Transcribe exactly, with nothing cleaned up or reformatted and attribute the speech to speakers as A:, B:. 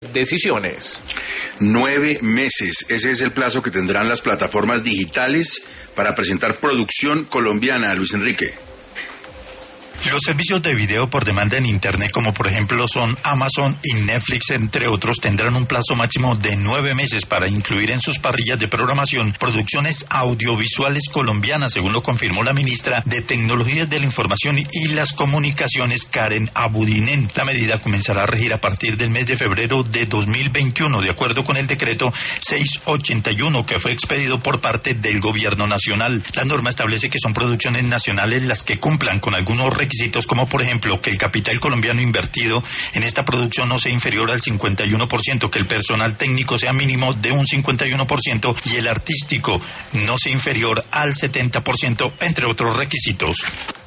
A: decisiones.
B: Nueve meses. Ese es el plazo que tendrán las plataformas digitales para presentar producción colombiana, Luis Enrique.
C: Los servicios de video por demanda en Internet, como por ejemplo son Amazon y Netflix, entre otros, tendrán un plazo máximo de nueve meses para incluir en sus parrillas de programación producciones audiovisuales colombianas, según lo confirmó la ministra de Tecnologías de la Información y las Comunicaciones, Karen Abudinen. La medida comenzará a regir a partir del mes de febrero de dos mil veintiuno, de acuerdo con el decreto seiscientos ochenta y uno, que fue expedido por parte del Gobierno Nacional. La norma establece que son producciones nacionales las que cumplan con algunos requisitos, como por ejemplo que el capital colombiano invertido en esta producción no sea inferior al cincuenta y uno por ciento, que el personal técnico sea mínimo de un cincuenta y uno por ciento y el artístico no sea inferior al setenta por ciento, entre otros requisitos.